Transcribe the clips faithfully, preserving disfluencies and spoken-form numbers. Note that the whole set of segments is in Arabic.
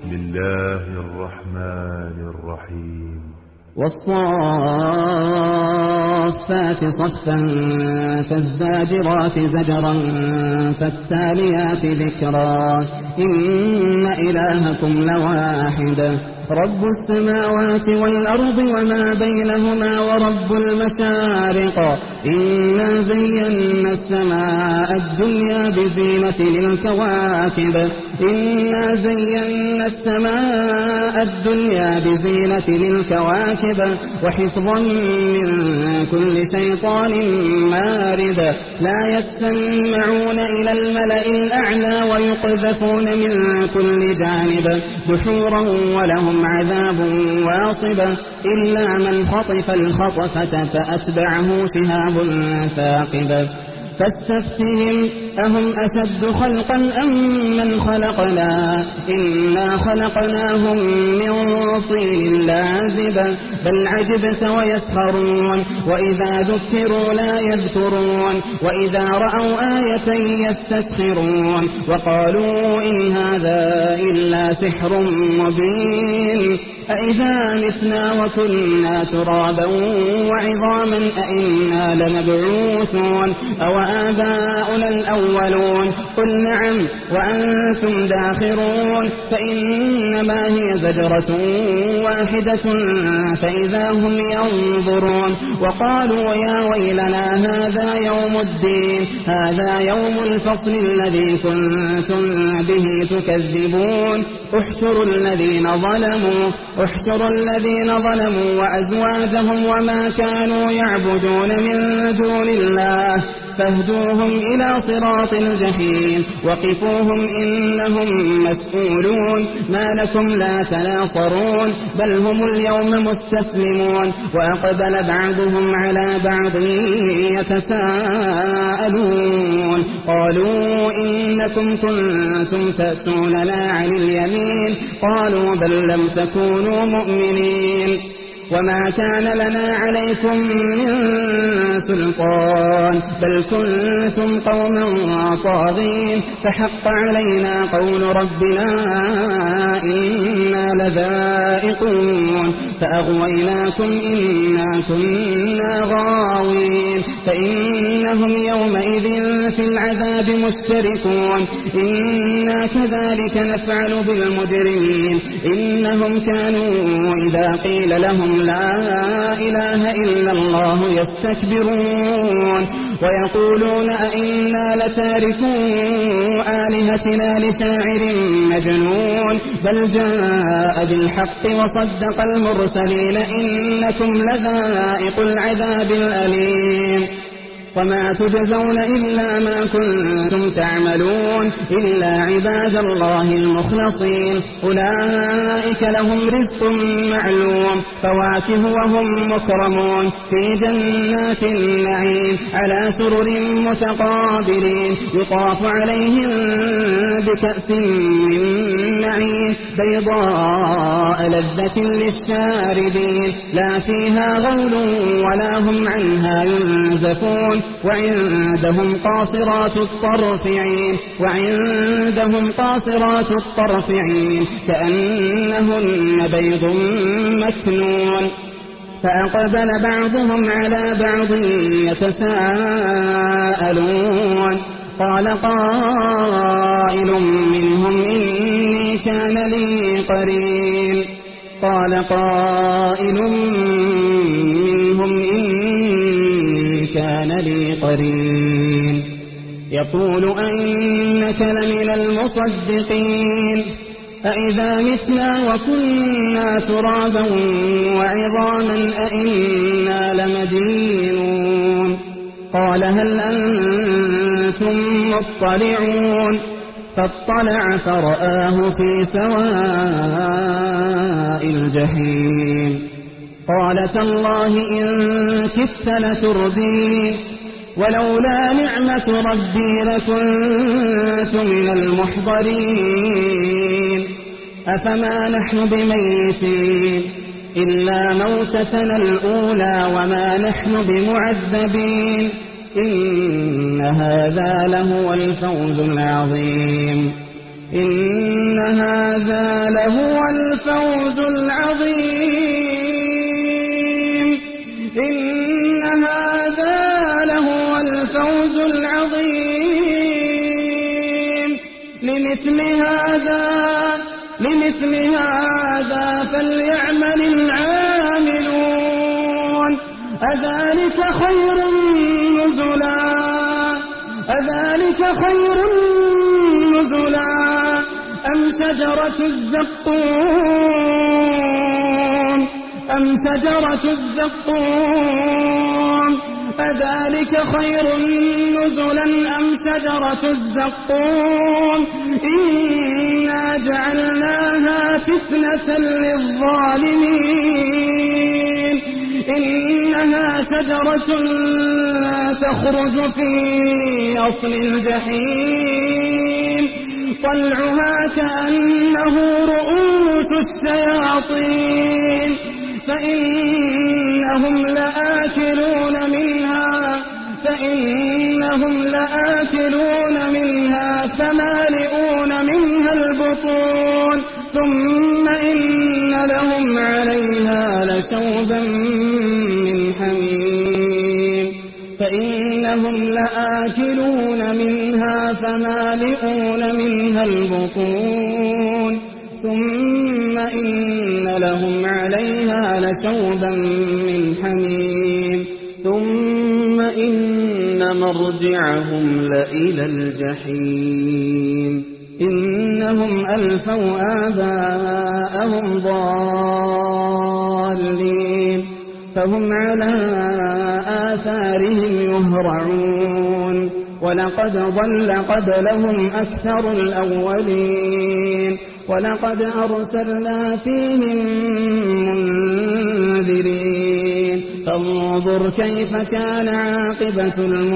بسم الله الرحمن الرحيم والصافات صفا فالزاجرات زجرا فالتاليات ذكرا إن إلهكم لواحد رب السماوات والأرض وما بينهما ورب المشارق إنا زينا السماء الدنيا بزينة للكواكب إنا زينا السماء الدنيا بزينة للكواكب وحفظا من كل شيطان مارد لا يستمعون إلى الملأ الأعلى ويقذفون من كل جانب دحورا ولهم عذاب واصب إلا من خطف الخطفة فأتبعه شهاب ثاقب فاستفتهم أهم أشد خلقا أم من خلقنا إنا خلقناهم من طين لازب بل عجبت ويسخرون وإذا ذكروا لا يذكرون وإذا رأوا آية يستسخرون وقالوا إن هذا إلا سحر مبين أإذا متنا وكنا ترابا وعظاما أإنا لمبعوثون أو آباؤنا الأولون قل نعم وأنتم داخرون فإنما هي زجرة واحدة فإذا هم ينظرون وقالوا يا ويلنا هذا يوم الدين هذا يوم الفصل الذي كنتم به تكذبون احشروا الذين ظلموا احشروا الذين ظلموا وأزواجهم وما كانوا يعبدون من دون الله فاهدوهم إلى صراط الجحيم وقفوهم إنهم مسؤولون ما لكم لا تناصرون بل هم اليوم مستسلمون وأقبل بعضهم على بعض يتساءلون قالوا إنكم كنتم تأتوننا عن اليمين قالوا بل لم تكونوا مؤمنين وما كان لنا عليكم من سلطان بل كنتم قوما طاغين فحق علينا قول ربنا إنا لذائقون فأغويناكم إنا كنا غاوين فإنهم يومئذ في العذاب مشتركون إنا كذلك نفعل بالمجرمين إنهم كانوا إذا قيل لهم لا إله إلا الله يستكبرون ويقولون أئنا لتاركو آلهتنا لشاعر مجنون بل جاء بالحق وصدق المرسلين إنكم لذائق العذاب الأليم وما تجزون إلا ما كنتم تعملون إلا عباد الله المخلصين أولئك لهم رزق معلوم فواكه وهم مكرمون في جنات النعيم على سرر متقابلين يطاف عليهم بكأس من معين بيضاء لذة للشاربين لا فيها غول ولا هم عنها ينزفون وعندهم قاصرات الطرف عين وعندهم قاصرات الطرف عين كأنهن بيض مكنون فأقبل بعضهم على بعض يتساءلون قال قائل منهم إني كان لي قرين قال قائل منهم إني كان لي قرين يقول أئنك لمن المصدقين أئذا متنا وكنا ترابا وعظاما أئنا لمدينون قال هل أنتم مطلعون فاطلع فرآه في سواء الجحيم قال تالله إن كدت لتردين ولولا نعمة ربي لكنت من المحضرين أفما نحن بميتين إلا موتتنا الأولى وما نحن بمعذبين إن هذا لهو الفوز العظيم إن هذا لهو الفوز العظيم إن هذا لهو الفوز العظيم لمثل هذا لمثل هذا فليعمل العاملون أذلك خير نزلا أذلك خير نزلا أم شجرة الزقوم أم شجرة الزقوم أذلك خير نزلا أم شجرة الزقوم إنا جعلناها فتنة للظالمين إنها شجرة تخرج في أصل الجحيم طلعها كأنه رؤوس الشياطين فإنهم لآكلون منها فإنهم لآكلون منها فمالئون منها البطون ثم إن لهم عليها لشوبا من حميم فإنهم لآكلون منها فمالئون منها البطون ثم إن لهم عليها لشوبا من حميم ثم إن مرجعهم لإلى الجحيم إنهم ألفوا آباءهم ضالين فهم على آثارهم يهرعون ولقد ضل قبلهم أكثر الأولين ولقد أرسلنا فيهم منذرين فانظر كيف كان عاقبة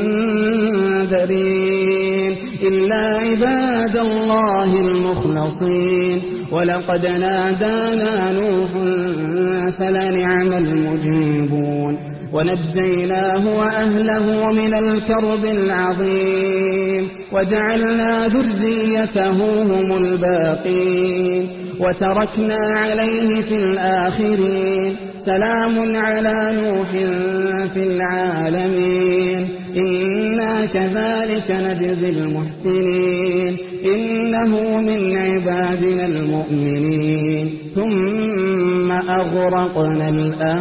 المنذرين إلا عباد الله المخلصين ولقد نادانا نوح فلنعم المجيبون ونجيناه وأهله من الكرب العظيم وجعلنا ذريته هم الباقين وتركنا عليه في الآخرين سلام على نوح في العالمين إنا كذلك نجزي المحسنين إنه من عبادنا المؤمنين ثم أغرقنا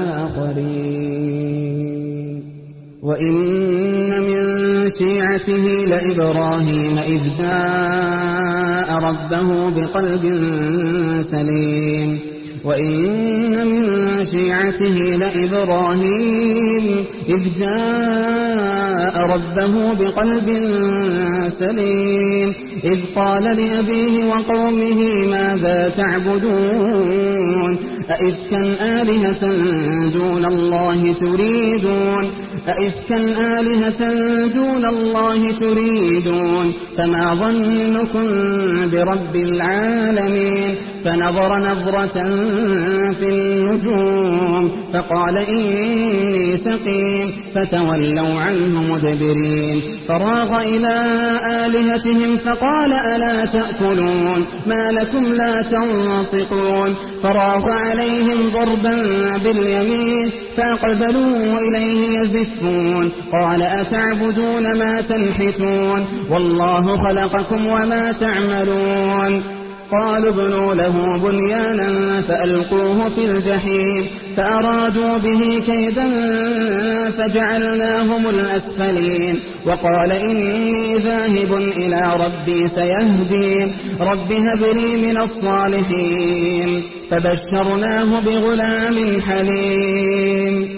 الآخرين وإن من شيعته لإبراهيم إذ جاء ربه بقلب سليم وإن من شيعته لإبراهيم إذ جاء ربه بقلب سليم إذ قال لأبيه وقومه ماذا تعبدون أئفكا آلهة دون الله تريدون أئفكا آلهة دون الله تريدون فما ظنكم برب العالمين فنظر نظرة في النجوم فقال إني سقيم فتولوا عنه مدبرين فراغ إلى آلهتهم فقال ألا تأكلون ما لكم لا تنطقون فراغ عليهم ضربا باليمين فأقبلوا إليه يزفون قال أتعبدون ما تنحتون والله خلقكم وما تعملون قالوا ابنوا له بنيانا فألقوه في الجحيم فأرادوا به كيدا فجعلناهم الأسفلين وقال إني ذاهب إلى ربي سيهدين رب هب لي من الصالحين فبشرناه بغلام حليم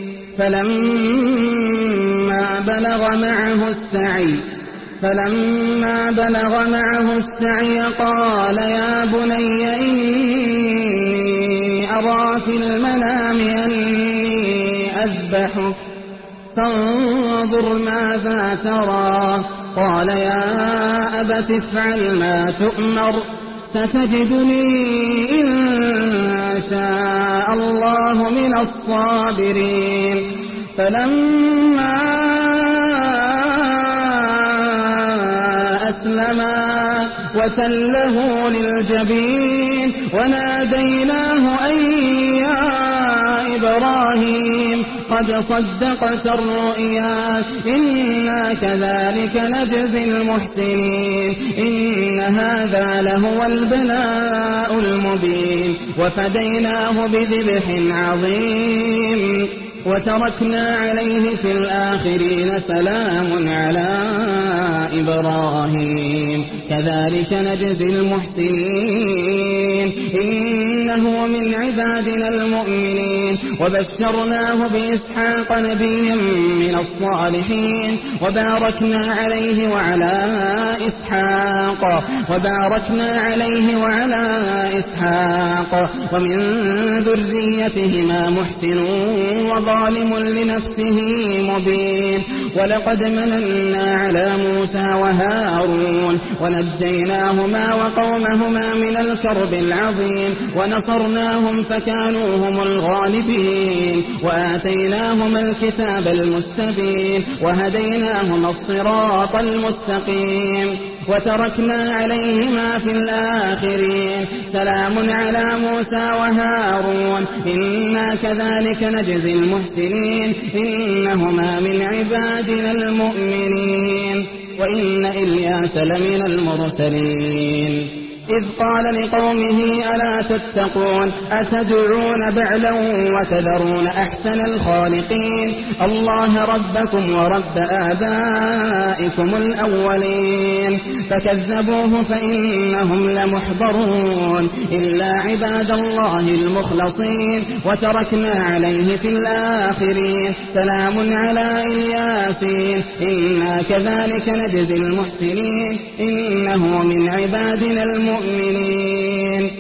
فلما بلغ معه السعي فلما بلغ معه السعي قال يا بني إني أرى في المنام أني أذبحك فانظر ماذا ترى قال يا أبت افعل ما تؤمر ستجدني إن شاء الله من الصابرين فلما أسلما وتله للجبين وناديناه أن يا إبراهيم قد صدقت الرؤيا إنا كذلك نجزي المحسنين إن هذا لهو البلاء المبين وفديناه بذبح عظيم وتركنا عليه في الآخرين سلام على إبراهيم كذلك نجزي المحسنين إنه من عبادنا المؤمنين وبشرناه بإسحاق نبيا من الصالحين وباركنا عليه وعلى إسحاق وباركنا عليه وعلى إسحاق ومن ذريتهما محسن ظالم لنفسه مبين ولقد مننا على موسى وهارون ونجيناهما وقومهما من الكرب العظيم ونصرناهم فكانوا هم الغالبين وآتيناهما الكتاب المستبين وهديناهما الصراط المستقيم وتركنا عليهما في الآخرين سلام على موسى وهارون إنا كذلك نجزي المحسنين إنهما من عبادنا المؤمنين وإن إلياس لمن المرسلين إذ قال لقومه ألا تتقون أتدعون بعلا وتذرون أحسن الخالقين الله ربكم ورب آبائكم الأولين فكذبوه فإنهم لمحضرون إلا عباد الله المخلصين وتركنا عليه في الآخرين سلام على إلياسين إنا كذلك نجزي المحسنين إنه من عبادنا المؤمنين المؤمنين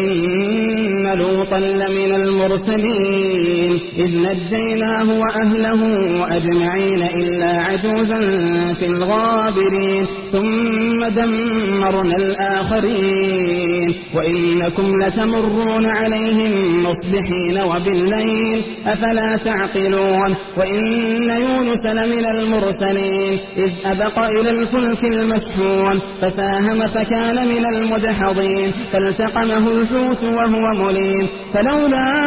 وإن لوطا لمن المرسلين إذ نجيناه وأهله أجمعين إلا عجوزا في الغابرين ثم دمرنا الآخرين وإنكم لتمرون عليهم مصبحين وبالليل أفلا تعقلون وإن يونس لمن المرسلين إذ أبق إلى الفلك المشحون فساهم فكان من المدحضين فالتقمه الحوت وهو مليم فلولا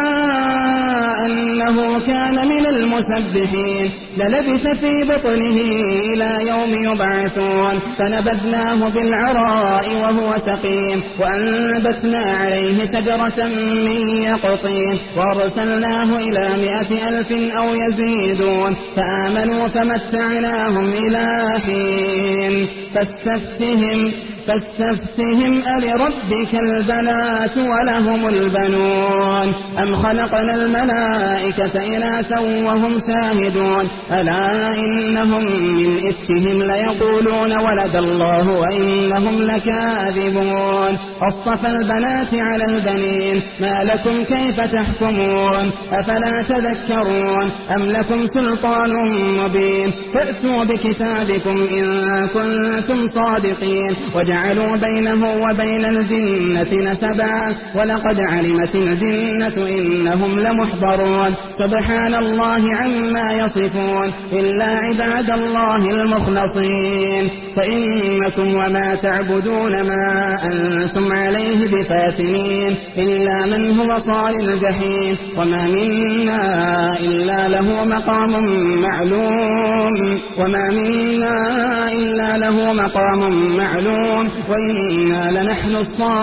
أنه كان من المسبحين للبث في بطنه إلى يوم يبعثون فنبذناه بالعراء وهو سقيم وأنبتنا عليه شجرة من يقطين وأرسلناه إلى مائة ألف أو يزيدون فآمنوا فمتعناهم إلى حين فاستفتهم فاستفتهم ألربك البنات ولهم البنون أم خلقنا الملائكة إناثا وهم شاهدون ألا إنهم من إفكهم ليقولون ولد الله وإنهم لكاذبون أصطفى البنات على البنين ما لكم كيف تحكمون أفلا تذكرون أم لكم سلطان مبين فأتوا بكتابكم إن كنتم صادقين وجعلوا بينه وبين الجنة نسبا ولقد علمت الجنة إنهم لمحضرون سبحان الله عما يصفون إلا عباد الله المخلصين فإنكم وما تعبدون ما أنتم عليه بفاتنين إلا من هو صال الجحيم وما منا إلا له مقام معلوم وما منا إلا له مقام معلوم وإنا لنحن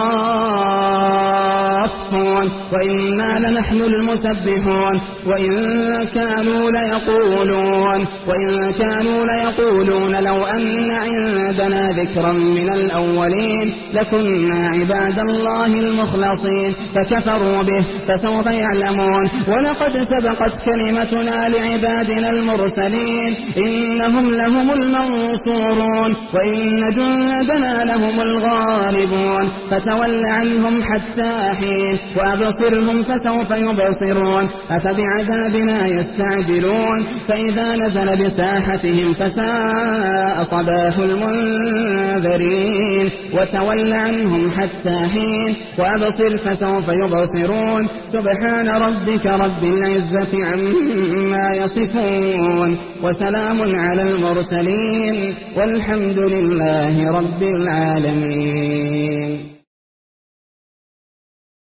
الصافون وإنا لنحن المسبحون وإن كانوا ليقولون وإن كانوا ليقولون لو أن عندنا ذكرا من الأولين لكنا عباد الله المخلصين فكفروا به فسوف يعلمون ولقد سبقت كلمتنا لعبادنا المرسلين إنهم لهم المنصورون وإن جندنا لهم الغالبون فتول عنهم حتى حين وأبصرهم فسوف يبصرون أفبعذابنا يستعجلون فإذا نزل بساحتهم فساء صباح المنذرين وتول عنهم حتى حين وأبصر فسوف يبصرون سبحان ربك رب العزة عما يصفون وسلام على المرسلين والحمد لله رب العالمين.